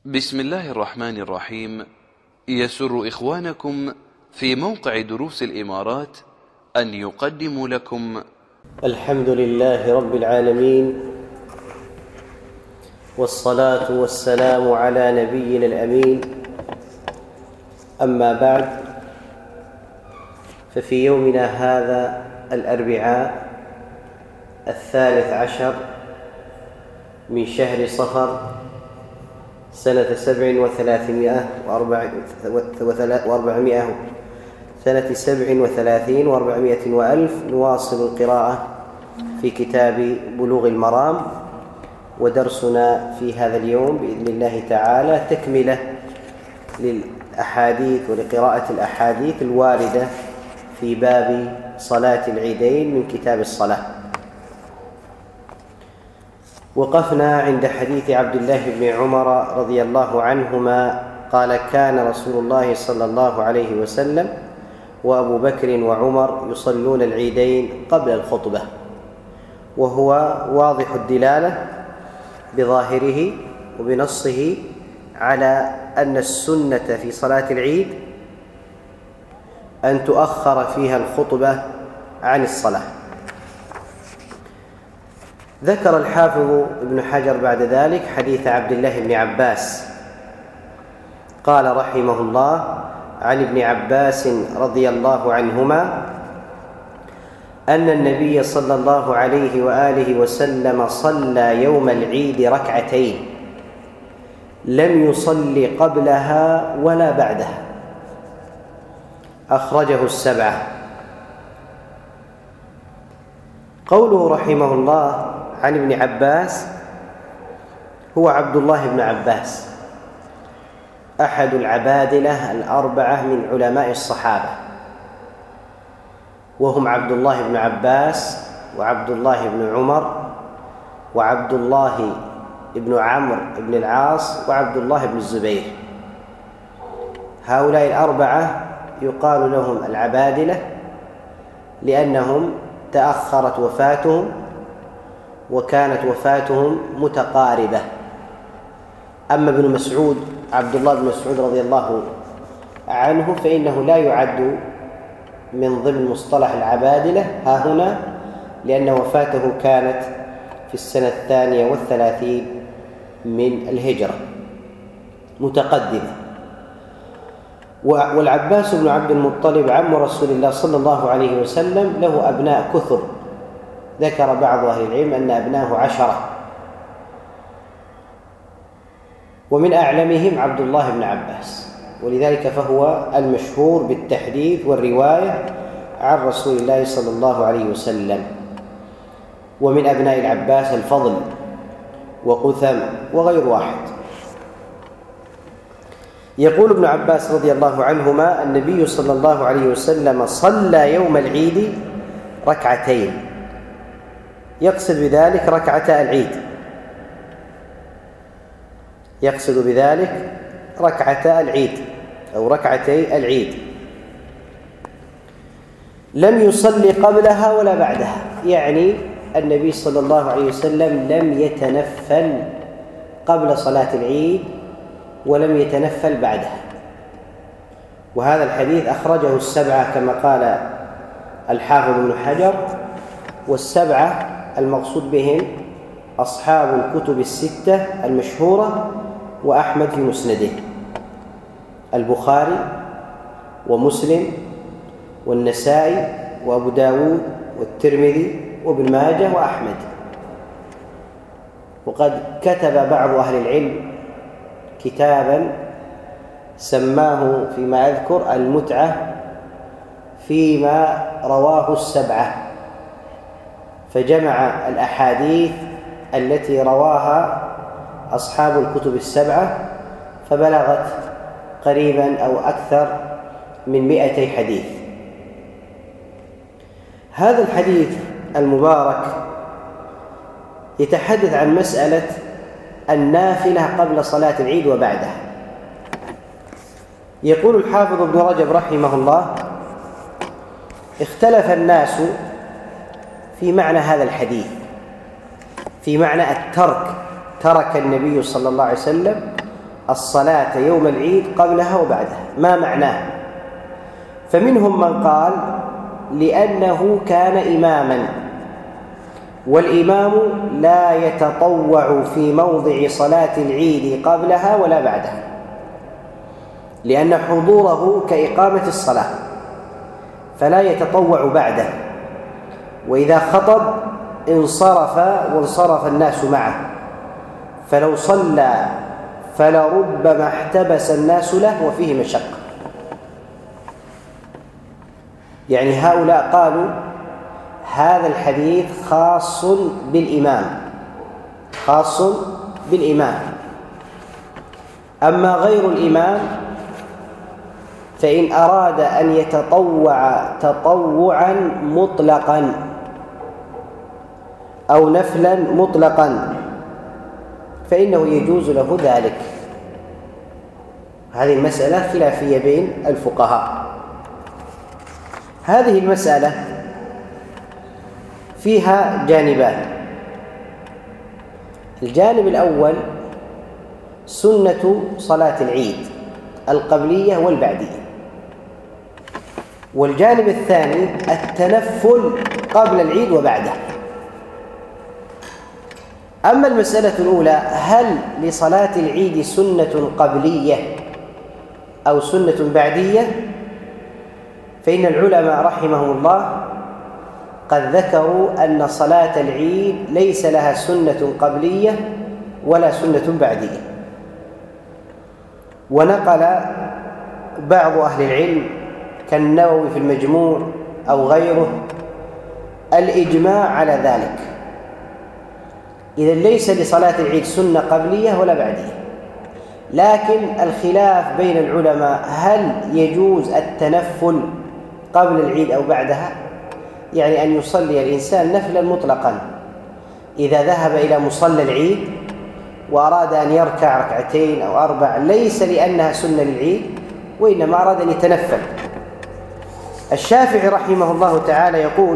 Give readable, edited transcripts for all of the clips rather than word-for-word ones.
بسم الله الرحمن الرحيم. يسر إخوانكم في موقع دروس الإمارات أن يقدموا لكم الحمد لله رب العالمين، والصلاة والسلام على نبينا الأمين. أما بعد، ففي يومنا هذا الأربعاء 13 من شهر صفر سنة 37 و400 وألف، نواصل القراءة في كتاب بلوغ المرام، ودرسنا في هذا اليوم بإذن الله تعالى تكملة للأحاديث ولقراءة الأحاديث الواردة في باب صلاة العيدين من كتاب الصلاة. وقفنا عند حديث عبد الله بن عمر رضي الله عنهما قال: كان رسول الله صلى الله عليه وسلم وأبو بكر وعمر يصلون العيدين قبل الخطبة، وهو واضح الدلالة بظاهره وبنصه على أن السنة في صلاة العيد أن تؤخر فيها الخطبة عن الصلاة. ذكر الحافظ ابن حجر بعد ذلك حديث عبد الله بن عباس، قال رحمه الله: عن ابن عباس رضي الله عنهما أن النبي صلى الله عليه وآله وسلم صلى يوم العيد ركعتين لم يصل قبلها ولا بعدها، أخرجه السبعة. قوله رحمه الله عن ابن عباس هو عبد الله بن عباس، أحد العبادلة الأربعة من علماء الصحابة، وهم عبد الله بن عباس وعبد الله بن عمر وعبد الله بن عمرو بن العاص وعبد الله بن الزبير. هؤلاء الأربعة يقال لهم العبادلة لأنهم تأخرت وفاتهم وكانت وفاتهم متقاربة. أما ابن مسعود عبد الله بن مسعود رضي الله عنه فإنه لا يعد من ضمن مصطلح العبادلة ها هنا، لأن وفاته كانت في السنة 32 من الهجرة متقدمة. والعباس بن عبد المطلب عم رسول الله صلى الله عليه وسلم له أبناء كثر، ذكر بعض أهل العلم أن أبناه 10، ومن أعلمهم عبد الله بن عباس، ولذلك فهو المشهور بالتحديث والرواية عن رسول الله صلى الله عليه وسلم. ومن أبناء العباس الفضل وقثم وغير واحد. يقول ابن عباس رضي الله عنهما: النبي صلى الله عليه وسلم صلى يوم العيد ركعتين، يقصد بذلك ركعتا العيد، يقصد بذلك ركعتا العيد أو ركعتي العيد، لم يصلي قبلها ولا بعدها، يعني النبي صلى الله عليه وسلم لم يتنفل قبل صلاة العيد ولم يتنفل بعدها. وهذا الحديث أخرجه السبعة كما قال الحافظ ابن حجر، والسبعة المقصود بهم أصحاب الكتب الستة المشهورة وأحمد في مسنده، البخاري ومسلم والنسائي وأبو داود والترمذي وابن ماجه وأحمد. وقد كتب بعض أهل العلم كتابا سماه فيما أذكر المتعة فيما رواه السبعة، فجمع الأحاديث التي رواها أصحاب الكتب السبعة فبلغت قريبا أو أكثر من 200 حديث. هذا الحديث المبارك يتحدث عن مسألة النافلة قبل صلاة العيد وبعدها. يقول الحافظ ابن رجب رحمه الله: اختلف الناس في معنى هذا الحديث، في معنى الترك، ترك النبي صلى الله عليه وسلم الصلاة يوم العيد قبلها وبعدها. ما معناه؟ فمنهم من قال لأنه كان إماما، والإمام لا يتطوع في موضع صلاة العيد قبلها ولا بعدها، لأن حضوره كإقامة الصلاة، فلا يتطوع بعده، وإذا خطب انصرف وانصرف الناس معه، فلو صلى فلربما احتبس الناس له وفيه مشقة. يعني هؤلاء قالوا هذا الحديث خاص بالإمام، خاص بالإمام. أما غير الإمام فإن أراد أن يتطوع تطوعا مطلقا أو نفلا مطلقا فإنه يجوز له ذلك. هذه المسألة خلافية بين الفقهاء. هذه المسألة فيها جانبان. الجانب الأول سنة صلاة العيد القبلية والبعدية، والجانب الثاني التنفل قبل العيد وبعده. أما المسألة الأولى، هل لصلاة العيد سنة قبلية أو سنة بعدية؟ فإن العلماء رحمهم الله قد ذكروا أن صلاة العيد ليس لها سنة قبلية ولا سنة بعدية. ونقل بعض أهل العلم كالنووي في المجموع أو غيره الإجماع على ذلك. إذن ليس لصلاة العيد سنة قبلية ولا بعدية، لكن الخلاف بين العلماء هل يجوز التنفل قبل العيد أو بعدها؟ يعني أن يصلي الإنسان نفلا مطلقا إذا ذهب إلى مصلى العيد وأراد أن يركع ركعتين أو 4 ليس لأنها سنة للعيد، وإنما أراد أن يتنفل. الشافعي رحمه الله تعالى يقول: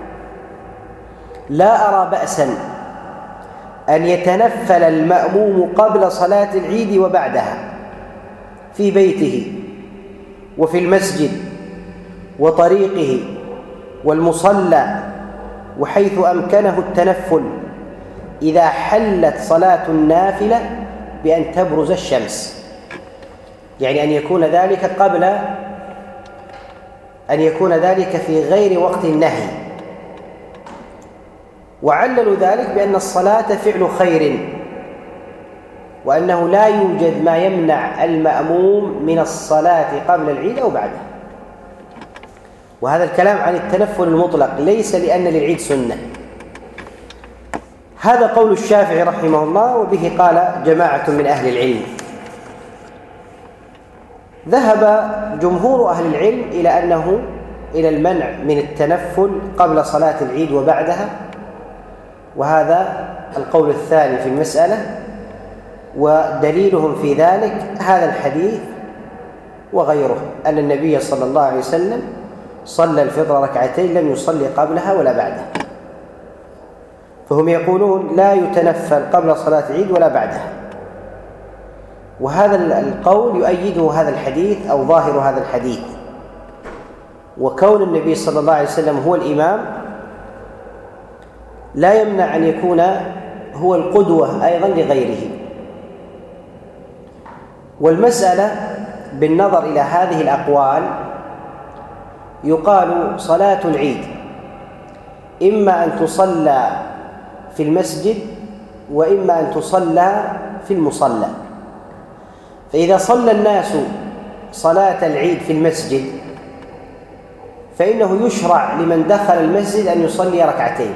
لا أرى بأسا أن يتنفل المأموم قبل صلاة العيد وبعدها في بيته وفي المسجد وطريقه والمصلى وحيث أمكنه التنفل إذا حلت صلاة النافلة بأن تبرز الشمس، يعني أن يكون ذلك في غير وقت النهي. وعللوا ذلك بأن الصلاة فعل خير، وأنه لا يوجد ما يمنع المأموم من الصلاة قبل العيد أو بعده. وهذا الكلام عن التنفل المطلق ليس لأن للعيد سنة. هذا قول الشافعي رحمه الله، وبه قال جماعة من أهل العلم. ذهب جمهور أهل العلم إلى المنع من التنفل قبل صلاة العيد وبعدها، وهذا القول الثاني في المسألة. ودليلهم في ذلك هذا الحديث وغيره، أن النبي صلى الله عليه وسلم صلى الفطر ركعتين لم يصلي قبلها ولا بعدها، فهم يقولون لا يتنفل قبل صلاة العيد ولا بعدها. وهذا القول يؤيده هذا الحديث أو ظاهر هذا الحديث، وكون النبي صلى الله عليه وسلم هو الإمام لا يمنع أن يكون هو القدوة أيضا لغيره. والمسألة بالنظر إلى هذه الأقوال يقال صلاة العيد إما أن تصلى في المسجد وإما أن تصلى في المصلى. فإذا صلى الناس صلاة العيد في المسجد فإنه يشرع لمن دخل المسجد أن يصلي ركعتين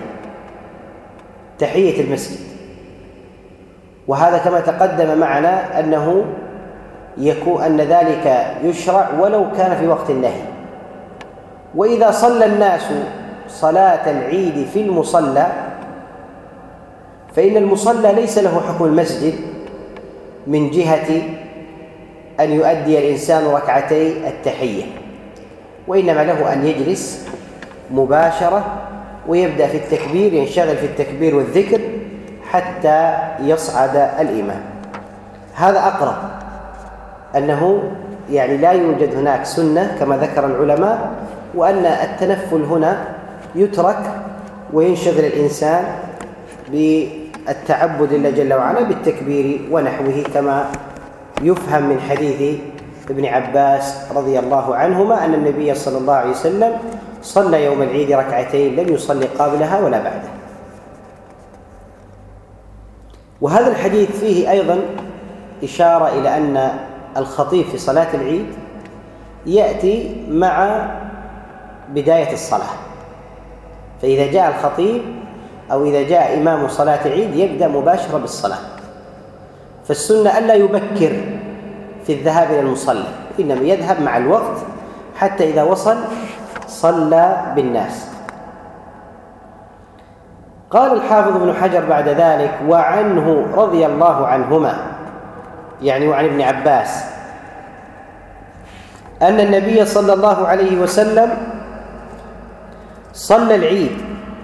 تحية المسجد، وهذا كما تقدم معنا أن ذلك يشرع ولو كان في وقت النهي. وإذا صلى الناس صلاة العيد في المصلى فإن المصلى ليس له حكم المسجد من جهة أن يؤدي الإنسان ركعتي التحية، وإنما له أن يجلس مباشرة ويبدأ في التكبير، ينشغل في التكبير والذكر حتى يصعد الإمام. هذا أقرب. أنه يعني لا يوجد هناك سنة كما ذكر العلماء، وأن التنفل هنا يترك وينشغل الإنسان بالتعبد لله جل وعلا بالتكبير ونحوه، كما يفهم من حديث ابن عباس رضي الله عنهما أن النبي صلى الله عليه وسلم صلى يوم العيد ركعتين لم يصلي قبلها ولا بعدها. وهذا الحديث فيه أيضا إشارة إلى أن الخطيب في صلاة العيد يأتي مع بداية الصلاة، فإذا جاء الخطيب أو إذا جاء إمام صلاة العيد يبدأ مباشرة بالصلاة، فالسنة ألا يبكر في الذهاب إلى المصلى، إنما يذهب مع الوقت حتى إذا وصل صلى بالناس. قال الحافظ ابن حجر بعد ذلك: وعنه رضي الله عنهما، يعني وعن ابن عباس، أن النبي صلى الله عليه وسلم صلى العيد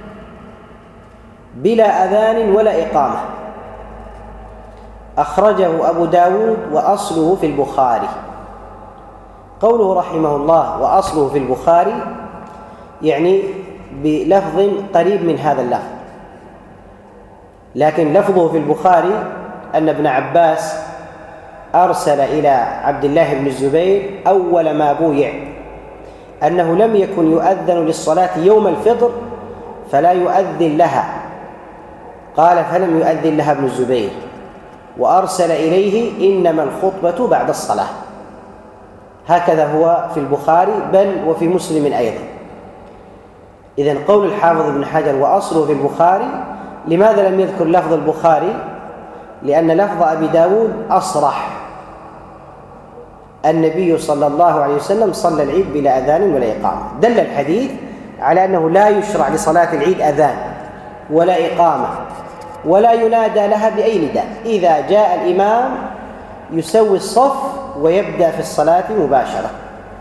بلا أذان ولا إقامة. أخرجه أبو داود وأصله في البخاري. قوله رحمه الله وأصله في البخاري يعني بلفظ قريب من هذا اللفظ، لكن لفظه في البخاري أن ابن عباس أرسل إلى عبد الله بن الزبير أول ما بويع أنه لم يكن يؤذن للصلاة يوم الفطر فلا يؤذن لها، قال فلم يؤذن لها ابن الزبير، وأرسل إليه إنما الخطبة بعد الصلاة. هكذا هو في البخاري بل وفي مسلم أيضا. إذن قول الحافظ ابن حجر وأصله في البخاري، لماذا لم يذكر لفظ البخاري؟ لأن لفظ أبي داود أصرح، النبي صلى الله عليه وسلم صلى العيد بلا أذان ولا إقامة. دل الحديث على أنه لا يشرع لصلاة العيد أذان ولا إقامة ولا ينادى لها بأي نداء، إذا جاء الإمام يسوي الصف ويبدأ في الصلاة مباشرة.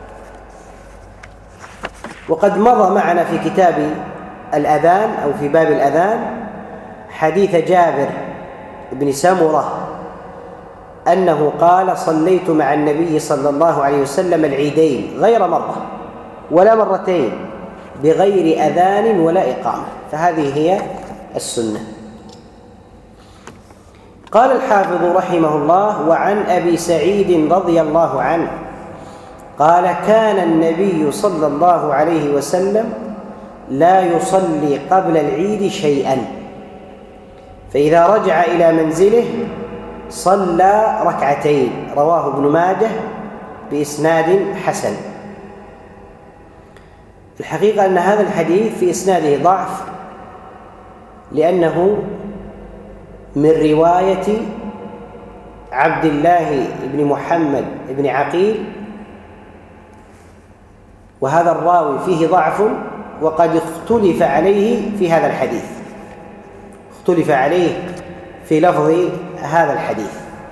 وقد مضى معنا في كتاب الأذان أو في باب الأذان حديث جابر بن سمرة أنه قال: صليت مع النبي صلى الله عليه وسلم العيدين غير مرة ولا مرتين بغير أذان ولا إقامة. فهذه هي السنة. قال الحافظ رحمه الله: وعن أبي سعيد رضي الله عنه قال: كان النبي صلى الله عليه وسلم لا يصلي قبل العيد شيئا، فإذا رجع إلى منزله صلى ركعتين. رواه ابن ماجه بإسناد حسن. الحقيقة أن هذا الحديث في إسناده ضعف، لأنه من رواية عبد الله بن محمد بن عقيل، وهذا الراوي فيه ضعف، وقد اختلف عليه في هذا الحديث، اختلف عليه في لفظ هذا الحديث.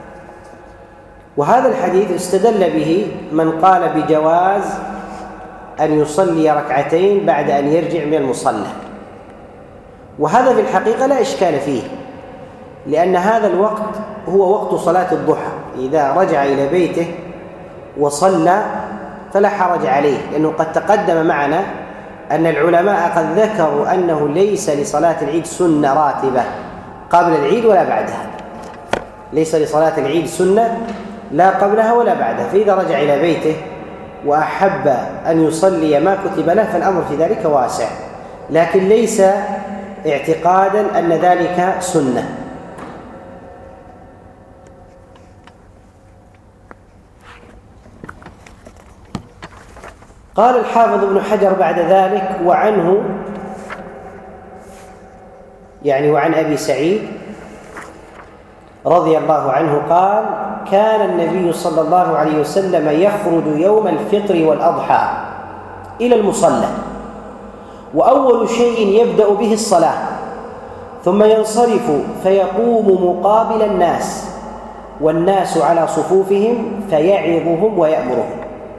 وهذا الحديث استدل به من قال بجواز أن يصلي ركعتين بعد أن يرجع من المصلى، وهذا في الحقيقة لا إشكال فيه، لأن هذا الوقت هو وقت صلاة الضحى. إذا رجع إلى بيته وصلى فلا حرج عليه، لأنه قد تقدم معنا أن العلماء قد ذكروا أنه ليس لصلاة العيد سنة راتبة قبل العيد ولا بعدها، ليس لصلاة العيد سنة لا قبلها ولا بعدها. فإذا رجع إلى بيته وأحب أن يصلي ما كتب له فالأمر في ذلك واسع، لكن ليس اعتقادا أن ذلك سنة. قال الحافظ ابن حجر بعد ذلك: وعنه يعني وعن أبي سعيد رضي الله عنه قال: كان النبي صلى الله عليه وسلم يخرج يوم الفطر والأضحى إلى المصلى، وأول شيء يبدأ به الصلاة، ثم ينصرف فيقوم مقابل الناس والناس على صفوفهم فيعظهم ويأمرهم.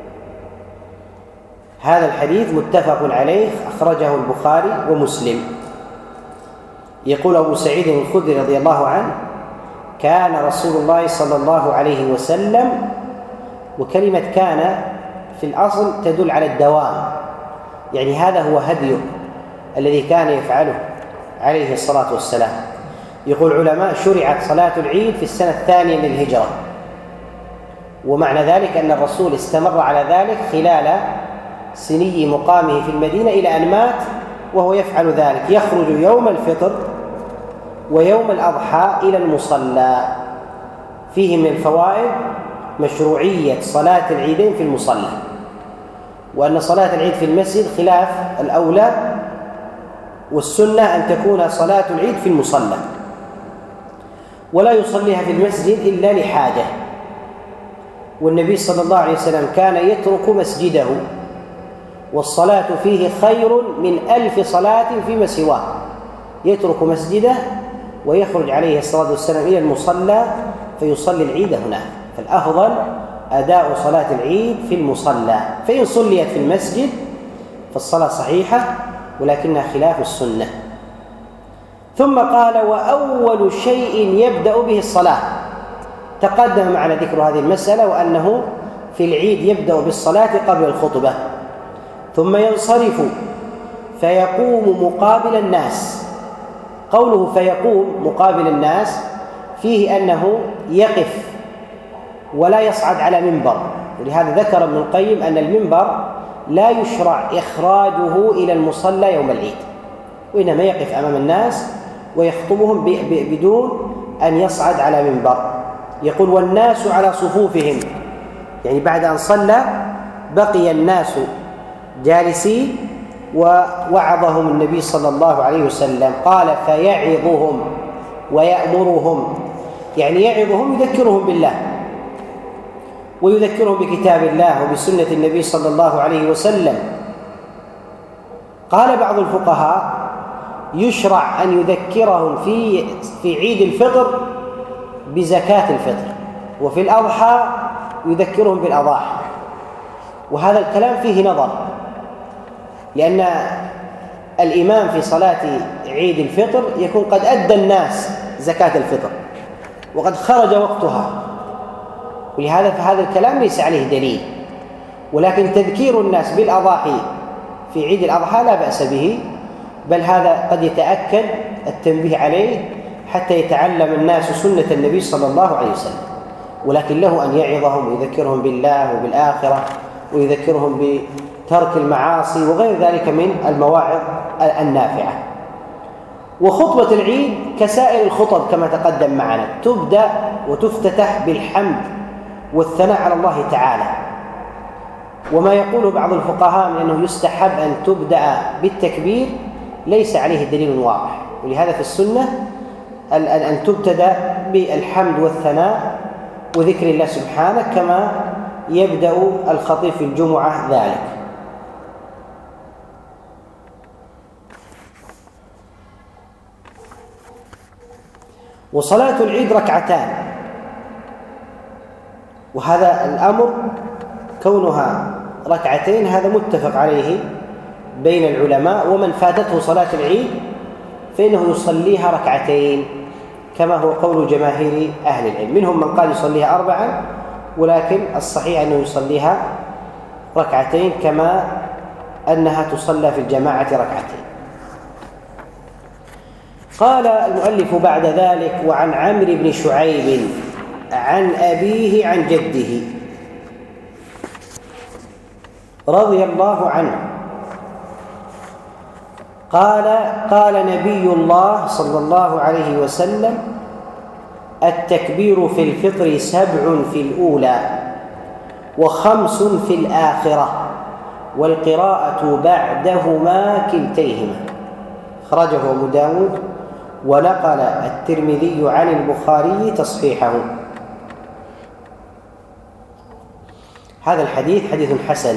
هذا الحديث متفق عليه، أخرجه البخاري ومسلم. يقول أبو سعيد الخدري رضي الله عنه: كان رسول الله صلى الله عليه وسلم وكلمة كان في الأصل تدل على الدوام، يعني هذا هو هديه الذي كان يفعله عليه الصلاة والسلام. يقول العلماء شرعت صلاة العيد في السنة الثانية للهجرة، ومعنى ذلك أن الرسول استمر على ذلك خلال سني مقامه في المدينة إلى أن مات وهو يفعل ذلك، يخرج يوم الفطر ويوم الأضحى إلى المصلى. فيه من الفوائد مشروعية صلاة العيدين في المصلى، وأن صلاة العيد في المسجد خلاف الأولى، والسنة أن تكون صلاة العيد في المصلى، ولا يصليها في المسجد إلا لحاجة. والنبي صلى الله عليه وسلم كان يترك مسجده، والصلاة فيه خير من 1000 صلاة فيما سواه. يترك مسجده ويخرج عليه الصلاة والسلام إلى المصلى فيصلي العيد هناك. فالأفضل أداء صلاة العيد في المصلى، فإن صليت في المسجد فالصلاة صحيحة ولكنها خلاف السنة. ثم قال: وأول شيء يبدأ به الصلاة. تقدم معنا ذكر هذه المسألة، وأنه في العيد يبدأ بالصلاة قبل الخطبة، ثم ينصرف فيقوم مقابل الناس. قوله فيقوم مقابل الناس فيه أنه يقف ولا يصعد على منبر، ولهذا ذكر ابن القيم أن المنبر لا يشرع إخراجه إلى المصلى يوم العيد، وإنما يقف أمام الناس ويخطبهم بدون أن يصعد على منبر. يقول: والناس على صفوفهم، يعني بعد أن صلى بقي الناس جالسين ووعظهم النبي صلى الله عليه وسلم. قال: فيعظهم ويأمرهم، يعني يعظهم يذكرهم بالله ويذكرهم بكتاب الله وبسنة النبي صلى الله عليه وسلم. قال بعض الفقهاء: يشرع أن يذكرهم في عيد الفطر بزكاة الفطر، وفي الأضحى يذكرهم بالأضاحي. وهذا الكلام فيه نظر، لأن الإمام في صلاة عيد الفطر يكون قد أدى الناس زكاة الفطر وقد خرج وقتها، ولهذا فهذا الكلام ليس عليه دليل. ولكن تذكير الناس بالأضاحي في عيد الأضحى لا بأس به، بل هذا قد يتأكد التنبيه عليه حتى يتعلم الناس سنة النبي صلى الله عليه وسلم. ولكن له أن يعظهم ويذكرهم بالله وبالآخرة، ويذكرهم بترك المعاصي وغير ذلك من المواعظ النافعة. وخطبة العيد كسائر الخطب كما تقدم معنا، تبدأ وتفتتح بالحمد والثناء على الله تعالى. وما يقوله بعض الفقهاء من أنه يستحب أن تبدأ بالتكبير ليس عليه دليل واضح، ولهذا في السنة أن تبتدأ بالحمد والثناء وذكر الله سبحانه، كما يبدأ الخطيب في الجمعة ذلك. وصلاة العيد ركعتان، وهذا الأمر كونها ركعتين هذا متفق عليه بين العلماء، ومن فاتته صلاة العيد فإنه يصليها ركعتين كما هو قول جماهير أهل العلم. منهم من قال يصليها 4، ولكن الصحيح أنه يصليها ركعتين كما أنها تصلى في الجماعة ركعتين. قال المؤلف بعد ذلك: وعن عمرو بن شعيب عن أبيه عن جده رضي الله عنه قال نبي الله صلى الله عليه وسلم: التكبير في الفطر 7 في الأولى و5 في الآخرة، والقراءة بعدهما كلتيهما. أخرجه أبو داود، ونقل الترمذي عن البخاري تصحيحه. هذا الحديث حديث حسن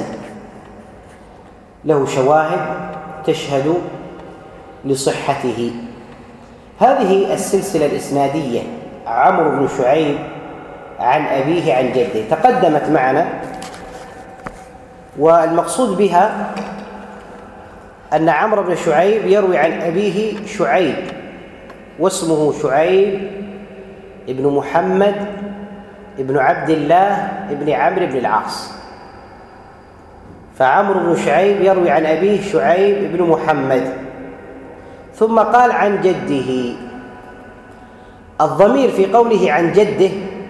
له شواهد تشهد لصحته. هذه السلسلة الإسنادية: عمرو بن شعيب عن أبيه عن جده، تقدمت معنا، والمقصود بها أن عمرو بن شعيب يروي عن أبيه شعيب، واسمه شعيب ابن محمد ابن عبد الله ابن عمرو بن العاص. فعمرو بن شعيب يروي عن أبيه شعيب بن محمد. ثم قال عن جده. الضمير في قوله عن جده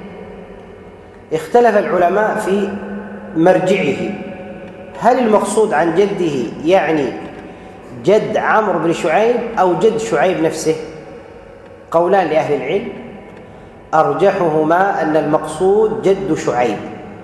اختلف العلماء في مرجعه، هل المقصود عن جده يعني جد عمرو بن شعيب أو جد شعيب نفسه؟ قولان لأهل العلم، أرجحهما أن المقصود جد شعيب،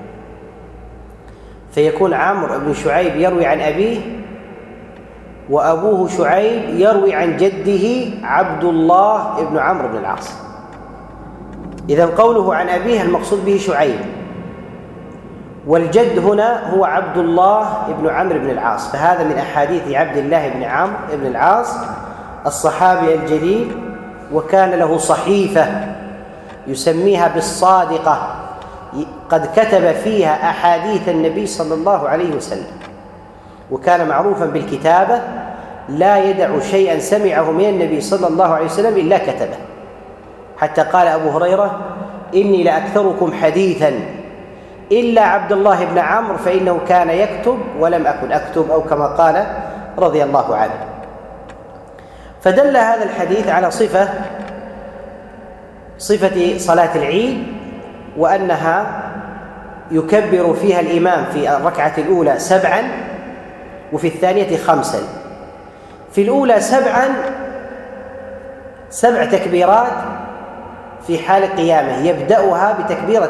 فيكون عمرو بن شعيب يروي عن أبيه وأبوه شعيب يروي عن جده عبد الله بن عمرو بن العاص. إذن قوله عن أبيه المقصود به شعيب، والجد هنا هو عبد الله بن عمرو بن العاص، فهذا من أحاديث عبد الله بن عمرو بن العاص الصحابي الجليل، وكان له صحيفة يسميها بالصادقة قد كتب فيها أحاديث النبي صلى الله عليه وسلم، وكان معروفا بالكتابة، لا يدع شيئا سمعه من النبي صلى الله عليه وسلم إلا كتبه، حتى قال أبو هريرة: إني لأكثركم حديثا إلا عبد الله بن عمرو فإنه كان يكتب ولم أكن أكتب، أو كما قال رضي الله عنه. فدل هذا الحديث على صفة صلاة العيد، وأنها يكبر فيها الإمام في الركعة الأولى 7 وفي الثانية 5. في الأولى 7 تكبيرات في حال قيامه، يبدأها بتكبيرة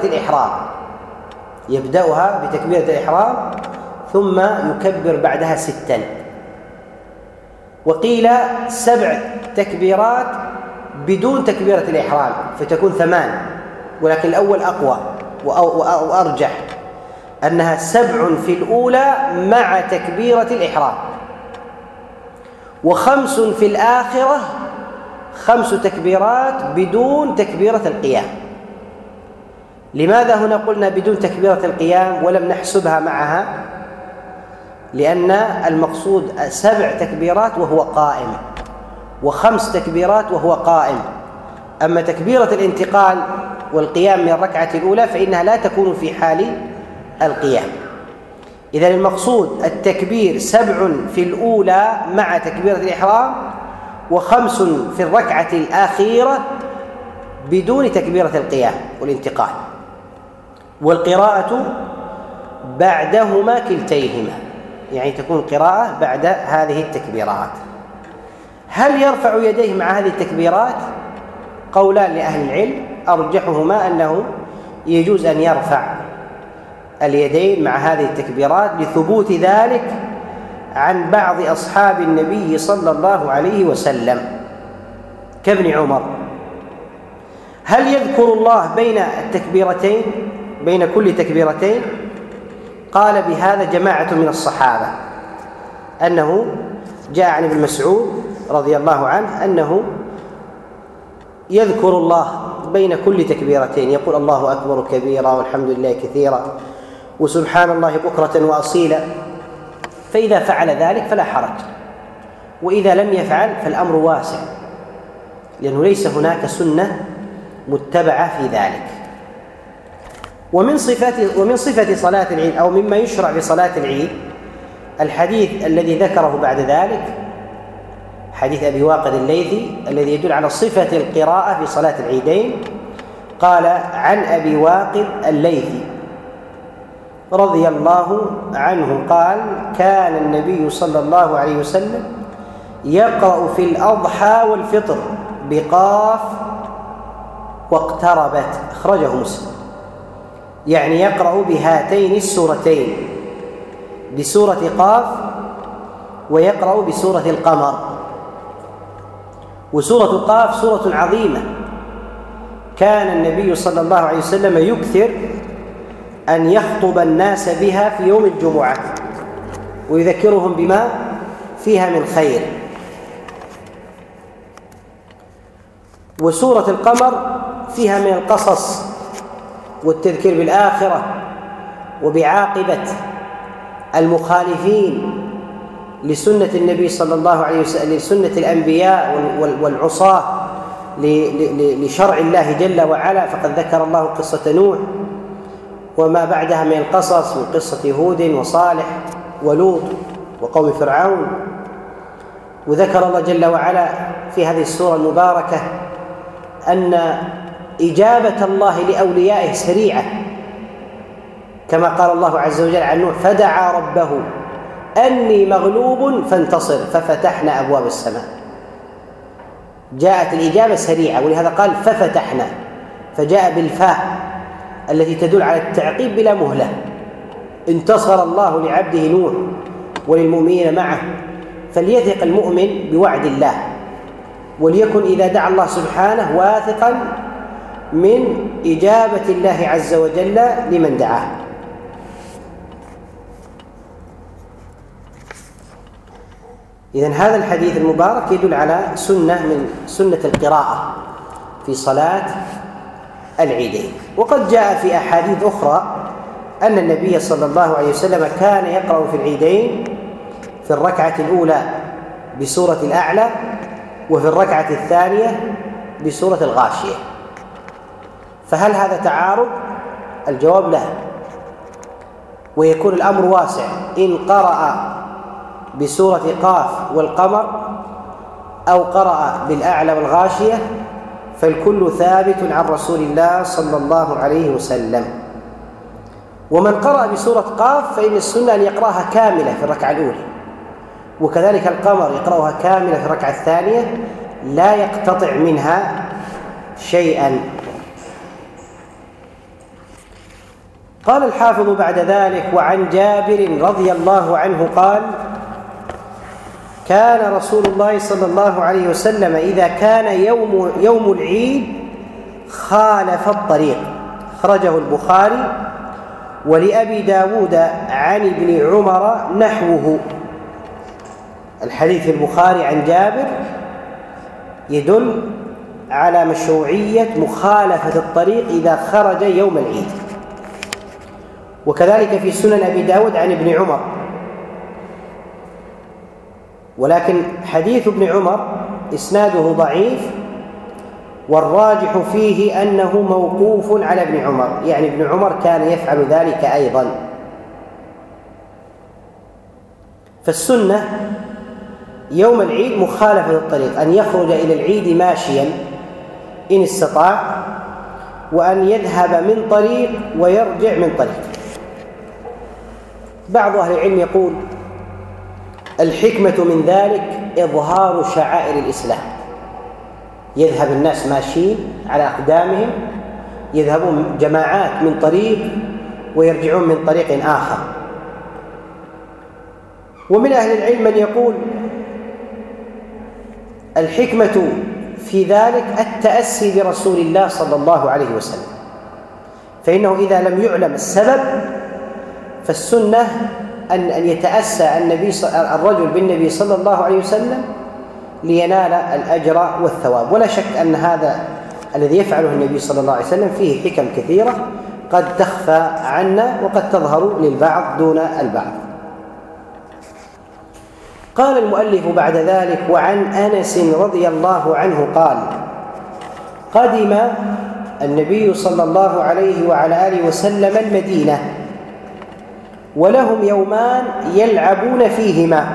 الإحرام ثم يكبر بعدها 6. وقيل 7 تكبيرات بدون تكبيرة الإحرام فتكون 8، ولكن الأول أقوى وأرجح، أنها 7 في الأولى مع تكبيرة الإحرام، و5 في الآخرة، 5 تكبيرات بدون تكبيرة القيام. لماذا هنا قلنا بدون تكبيرة القيام ولم نحسبها معها؟ لأن المقصود 7 تكبيرات وهو قائم، و5 تكبيرات وهو قائم. أما تكبيرة الانتقال والقيام من الركعة الأولى فإنها لا تكون في حال القيام. إذن المقصود التكبير 7 في الأولى مع تكبيرة الإحرام، و5 في الركعة الأخيرة بدون تكبيرة القيام والانتقال، والقراءة بعدهما كلتيهما، يعني تكون قراءة بعد هذه التكبيرات. هل يرفع يديه مع هذه التكبيرات؟ قولان لأهل العلم، أرجحهما أنه يجوز أن يرفع اليدين مع هذه التكبيرات لثبوت ذلك عن بعض أصحاب النبي صلى الله عليه وسلم كابن عمر. هل يذكر الله بين كل تكبيرتين؟ قال بهذا جماعة من الصحابة، أنه جاء عن ابن مسعود رضي الله عنه أنه يذكر الله بين كل تكبيرتين، يقول الله أكبر كبيرا والحمد لله كثيرا وسبحان الله بكرة وأصيلا، فإذا فعل ذلك فلا حرج، وإذا لم يفعل فالأمر واسع، لأنه ليس هناك سنة متبعة في ذلك. ومن صفة صلاة العيد أو مما يشرع في صلاة العيد الحديث الذي ذكره بعد ذلك، حديث أبي واقد الليثي الذي يدل على صفة القراءة في صلاة العيدين. قال عن أبي واقد الليثي رضي الله عنه قال: كان النبي صلى الله عليه وسلم يقرأ في الأضحى والفطر بقاف واقتربت، أخرجه مسلم، يعني يقرأ بهاتين السورتين، بسورة قاف ويقرأ بسورة القمر. وسورة قاف سورة عظيمة، كان النبي صلى الله عليه وسلم يكثر أن يخطب الناس بها في يوم الجمعة ويذكرهم بما فيها من خير. وسورة القمر فيها من القصص والتذكير بالآخرة وبعاقبة المخالفين لسنة النبي صلى الله عليه وسلم، لسنة الأنبياء والعصاة لشرع الله جل وعلا. فقد ذكر الله قصة نوح وما بعدها من القصص، من قصة هود وصالح ولوط وقوم فرعون. وذكر الله جل وعلا في هذه السورة المباركة أن إجابة الله لأوليائه سريعة، كما قال الله عز وجل عن نوح: فدعا ربه أني مغلوب فانتصر ففتحنا أبواب السماء. جاءت الإجابة سريعة، ولهذا قال ففتحنا، فجاء بالفاء التي تدل على التعقيب بلا مهلة. انتصر الله لعبده نوح وللمؤمنين معه، فليثق المؤمن بوعد الله، وليكن إذا دعا الله سبحانه واثقا من إجابة الله عز وجل لمن دعاه. إذن هذا الحديث المبارك يدل على سنة من سنة القراءة في صلاة العيدين. وقد جاء في أحاديث أخرى أن النبي صلى الله عليه وسلم كان يقرأ في العيدين في الركعة الأولى بسورة الأعلى، وفي الركعة الثانية بسورة الغاشية. فهل هذا تعارض؟ الجواب لا، ويكون الأمر واسع. إن قرأ بسورة قاف والقمر أو قرأ بالأعلى والغاشية فالكل ثابت عن رسول الله صلى الله عليه وسلم. ومن قرأ بسورة قاف فإن السنة أن يقرأها كاملة في الركعة الأولى، وكذلك القمر يقرأها كاملة في الركعة الثانية لا يقتطع منها شيئا. قال الحافظ بعد ذلك: وعن جابر رضي الله عنه قال: كان رسول الله صلى الله عليه وسلم إذا كان يوم العيد خالف الطريق. خرجه البخاري، ولأبي داود عن ابن عمر نحوه. الحديث البخاري عن جابر يدل على مشروعية مخالفة الطريق إذا خرج يوم العيد، وكذلك في سنن أبي داود عن ابن عمر. ولكن حديث ابن عمر إسناده ضعيف، والراجح فيه أنه موقوف على ابن عمر، يعني ابن عمر كان يفعل ذلك أيضا. فالسنة يوم العيد مخالفة الطريق، أن يخرج إلى العيد ماشيا إن استطاع، وأن يذهب من طريق ويرجع من طريق. بعض أهل العلم يقول الحكمة من ذلك إظهار شعائر الإسلام. يذهب الناس ماشيين على أقدامهم، يذهبون جماعات من طريق ويرجعون من طريق آخر. ومن أهل العلم من يقول الحكمة في ذلك التأسي برسول الله صلى الله عليه وسلم، فإنه إذا لم يعلم السبب فالسنة أن يتأسى الرجل بالنبي صلى الله عليه وسلم لينال الأجر والثواب. ولا شك أن هذا الذي يفعله النبي صلى الله عليه وسلم فيه حكم كثيرة قد تخفى عنا وقد تظهر للبعض دون البعض. قال المؤلف بعد ذلك: وعن أنس رضي الله عنه قال: قدم النبي صلى الله عليه وعلى آله وسلم المدينة ولهم يومان يلعبون فيهما،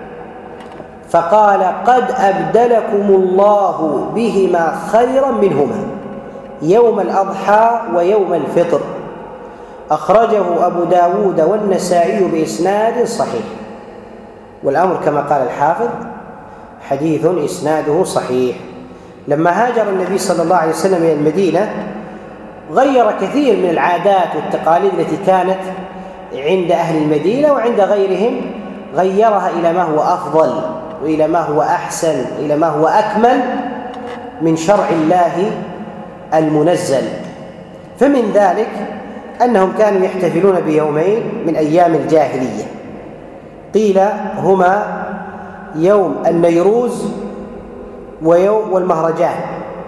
فقال: قد أبدلكم الله بهما خيرا منهما، يوم الأضحى ويوم الفطر. أخرجه أبو داود والنسائي بإسناد صحيح. والأمر كما قال الحافظ حديث إسناده صحيح. لما هاجر النبي صلى الله عليه وسلم إلى المدينة غير كثير من العادات والتقاليد التي كانت عند أهل المدينة وعند غيرهم، غيرها إلى ما هو أفضل وإلى ما هو أحسن إلى ما هو أكمل من شرع الله المنزل. فمن ذلك أنهم كانوا يحتفلون بيومين من أيام الجاهلية، قيل هما يوم النيروز ويوم والمهرجان.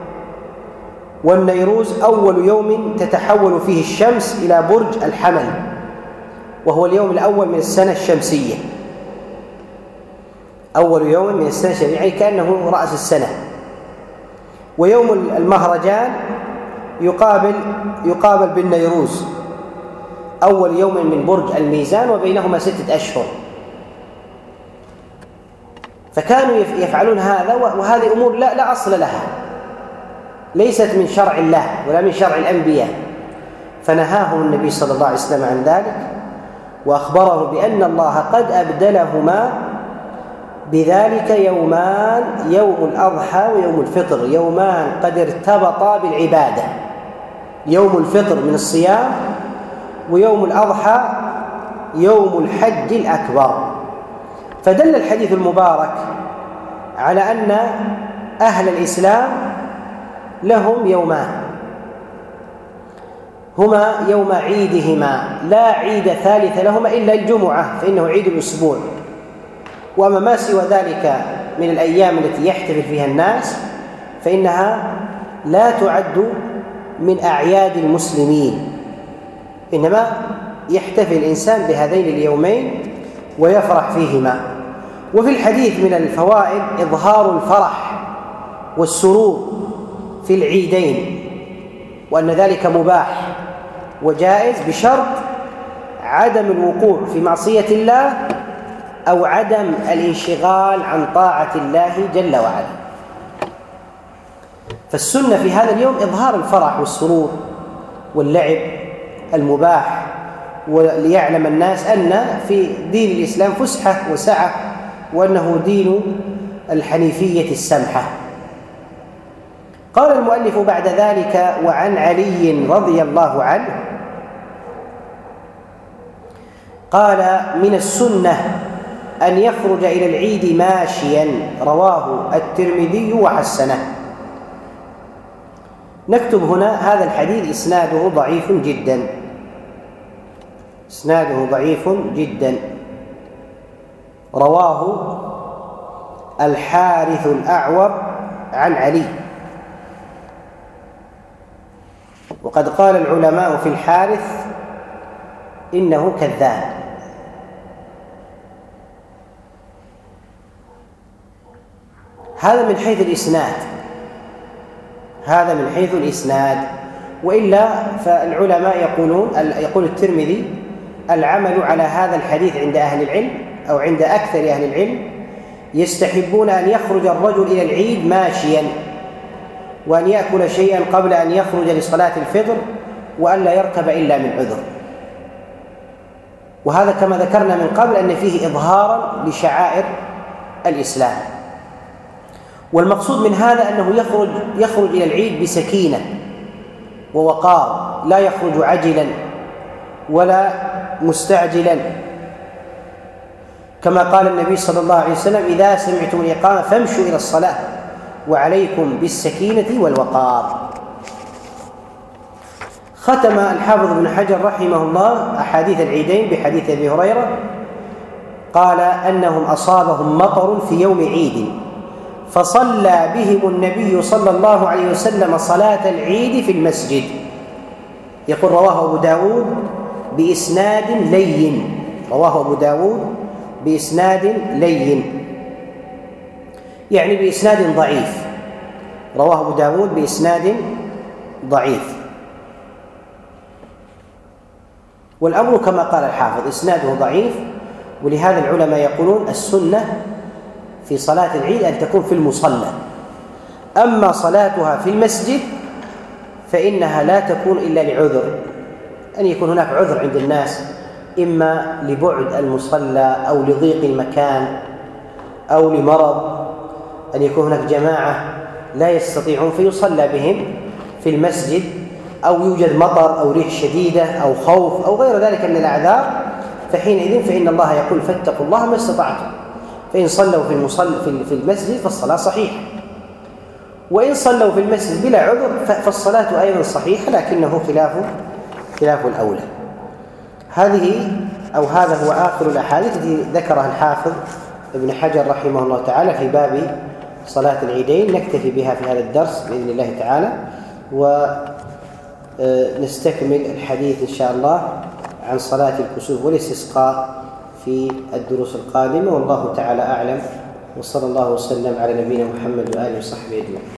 والنيروز أول يوم تتحول فيه الشمس إلى برج الحمل، وهو اليوم الأول من السنة الشمسية، أول يوم من السنة الشمسية، يعني كأنه رأس السنة. ويوم المهرجان يقابل بالنيروز، أول يوم من برج الميزان وبينهما 6 أشهر. فكانوا يفعلون هذا، وهذه أمور لا أصل لها، ليست من شرع الله ولا من شرع الأنبياء، فنهاهم النبي صلى الله عليه وسلم عن ذلك، وأخبره بأن الله قد أبدلهما بذلك يومان، يوم الأضحى ويوم الفطر، يومان قد ارتبطا بالعبادة، يوم الفطر من الصيام، ويوم الأضحى يوم الحج الأكبر. فدل الحديث المبارك على أن أهل الإسلام لهم يومان هما يوم عيدهما، لا عيد ثالث لهما إلا الجمعة فإنه عيد الأسبوع، وأما ما سوى ذلك من الأيام التي يحتفل فيها الناس فإنها لا تعد من أعياد المسلمين، إنما يحتفل الإنسان بهذين اليومين ويفرح فيهما. وفي الحديث من الفوائد إظهار الفرح والسرور في العيدين، وأن ذلك مباح وجائز بشرط عدم الوقوع في معصية الله أو عدم الانشغال عن طاعة الله جل وعلا. فالسنة في هذا اليوم إظهار الفرح والسرور واللعب المباح، وليعلم الناس أن في دين الإسلام فسحة وسعة، وأنه دين الحنيفية السمحة. قال المؤلف بعد ذلك: وعن علي رضي الله عنه قال: من السنة أن يخرج إلى العيد ماشيا، رواه الترمذي وحسنه. نكتب هنا هذا الحديث إسناده ضعيف جدا، إسناده ضعيف جدا، رواه الحارث الأعور عن علي. وقد قال العلماء في الحارث إنه كذاب. هذا من حيث الإسناد، هذا من حيث الإسناد. وإلا فالعلماء يقول الترمذي: العمل على هذا الحديث عند أهل العلم أو عند أكثر أهل العلم يستحبون أن يخرج الرجل إلى العيد ماشيا، وأن يأكل شيئا قبل أن يخرج لصلاة الفطر، وأن لا يركب إلا من عذر. وهذا كما ذكرنا من قبل أن فيه إظهارا لشعائر الإسلام. والمقصود من هذا أنه يخرج إلى العيد بسكينة ووقار، لا يخرج عجلا ولا مستعجلا، كما قال النبي صلى الله عليه وسلم: إذا سمعتم الإقامة فامشوا إلى الصلاة وعليكم بالسكينة والوقار. ختم الحافظ ابن حجر رحمه الله أحاديث العيدين بحديث أبي هريرة، قال أنهم أصابهم مطر في يوم عيد فصلى بهم النبي صلى الله عليه وسلم صلاة العيد في المسجد. يقول رواه أبو داود بإسناد لين، رواه أبو داود بإسناد لين، يعني بإسناد ضعيف، رواه أبو داود بإسناد ضعيف. والأمر كما قال الحافظ إسناده ضعيف، ولهذا العلماء يقولون السنة في صلاة العيد أن تكون في المصلى، أما صلاتها في المسجد فإنها لا تكون إلا لعذر، أن يكون هناك عذر عند الناس، إما لبعد المصلى أو لضيق المكان أو لمرض، أن يكون هناك جماعة لا يستطيعون فيصلى بهم في المسجد، أو يوجد مطر أو ريح شديدة أو خوف أو غير ذلك من الأعذار، فحينئذ فإن الله يقول: فاتقوا الله ما استطعتم. فإن صلوا في المسجد فالصلاة صحيحة، وإن صلوا في المسجد بلا عذر فالصلاة أيضا صحيحة، لكنه خلاف الأولى. هذا هو آخر الأحاديث التي ذكرها الحافظ ابن حجر رحمه الله تعالى في باب صلاة العيدين. نكتفي بها في هذا الدرس بإذن الله تعالى، ونستكمل الحديث إن شاء الله عن صلاة الكسوف والاستسقاء في الدروس القادمة. والله تعالى أعلم، وصلى الله وسلم على نبينا محمد وآله وصحبه أجمعين.